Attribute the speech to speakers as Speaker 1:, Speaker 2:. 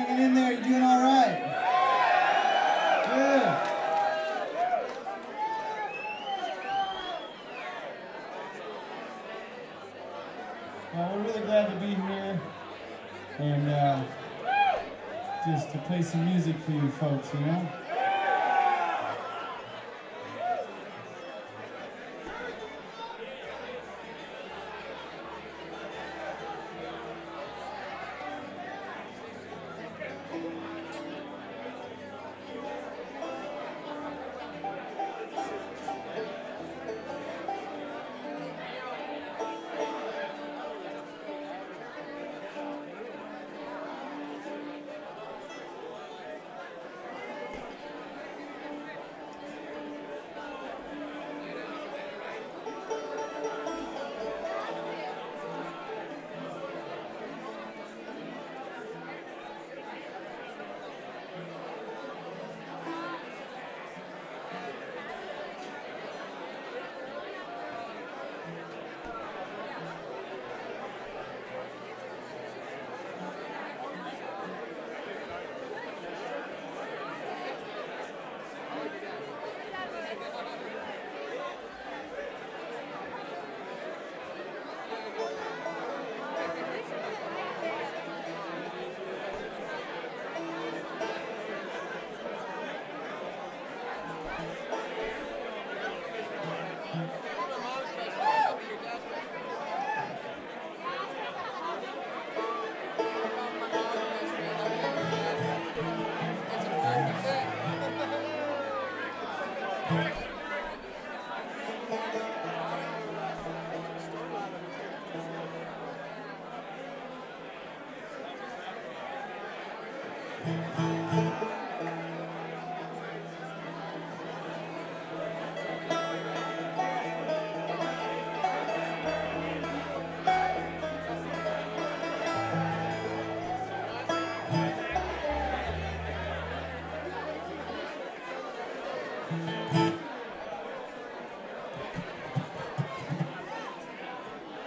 Speaker 1: hanging in there? You doing all right? Good. Well, we're really glad to be here and just to play some music for you folks, you know?